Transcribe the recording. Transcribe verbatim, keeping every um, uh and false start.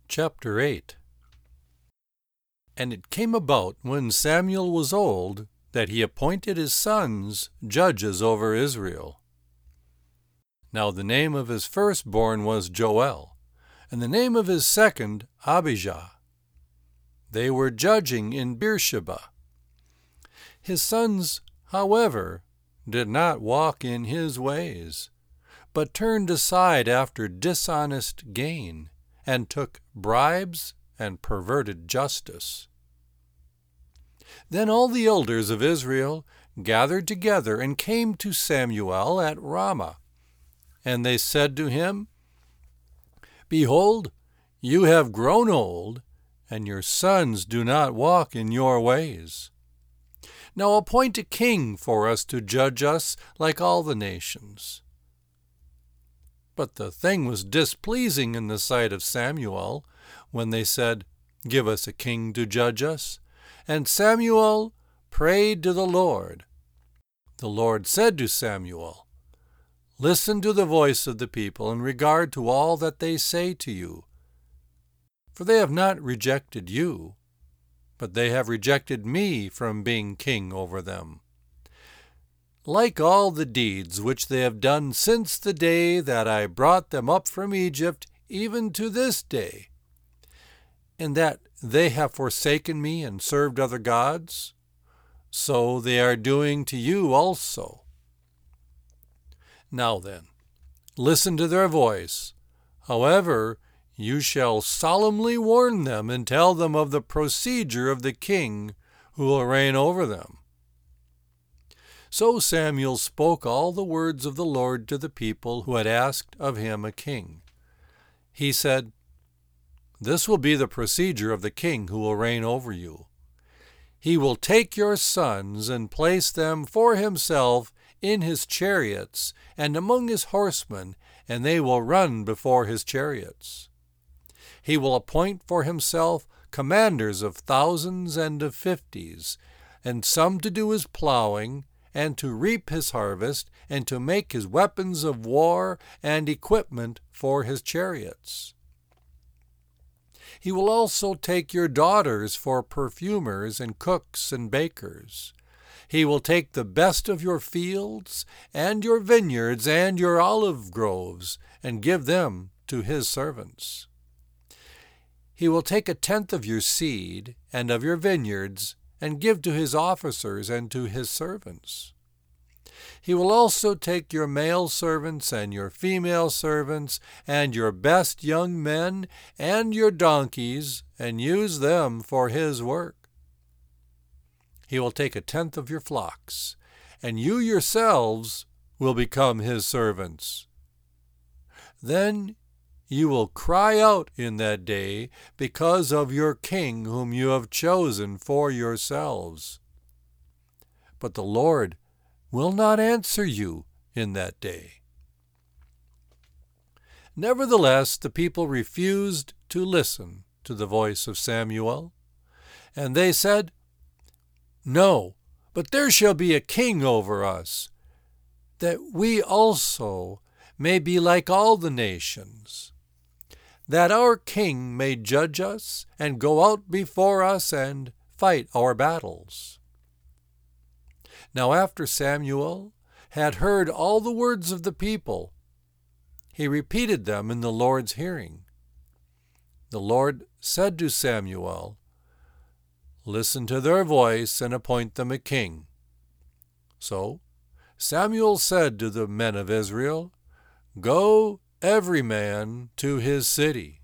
Chapter eight. And it came about, when Samuel was old, that he appointed his sons judges over Israel. Now the name of his firstborn was Joel, and the name of his second Abijah. They were judging in Beersheba. His sons, however, did not walk in his ways, but turned aside after dishonest gain, and took bribes and perverted justice. Then all the elders of Israel gathered together and came to Samuel at Ramah. And they said to him, Behold, you have grown old, and your sons do not walk in your ways. Now appoint a king for us to judge us like all the nations. But the thing was displeasing in the sight of Samuel, when they said, Give us a king to judge us. And Samuel prayed to the Lord. The Lord said to Samuel, Listen to the voice of the people in regard to all that they say to you. For they have not rejected you, but they have rejected me from being king over them. Like all the deeds which they have done since the day that I brought them up from Egypt, even to this day, in that they have forsaken me and served other gods, so they are doing to you also. Now then, listen to their voice. However, you shall solemnly warn them and tell them of the procedure of the king who will reign over them. So Samuel spoke all the words of the Lord to the people who had asked of him a king. He said, This will be the procedure of the king who will reign over you. He will take your sons and place them for himself in his chariots and among his horsemen, and they will run before his chariots. He will appoint for himself commanders of thousands and of fifties, and some to do his plowing, and to reap his harvest, and to make his weapons of war and equipment for his chariots. He will also take your daughters for perfumers and cooks and bakers. He will take the best of your fields and your vineyards and your olive groves, and give them to his servants. He will take a tenth of your seed and of your vineyards, and give to his officers and to his servants. He will also take your male servants and your female servants, and your best young men and your donkeys, and use them for his work. He will take a tenth of your flocks, and you yourselves will become his servants. Then you will cry out in that day because of your king whom you have chosen for yourselves. But the Lord will not answer you in that day. Nevertheless, the people refused to listen to the voice of Samuel, and they said, No, but there shall be a king over us, that we also may be like all the nations, that our king may judge us and go out before us and fight our battles. Now after Samuel had heard all the words of the people, he repeated them in the Lord's hearing. The Lord said to Samuel, Listen to their voice and appoint them a king. So Samuel said to the men of Israel, Go every man to his city.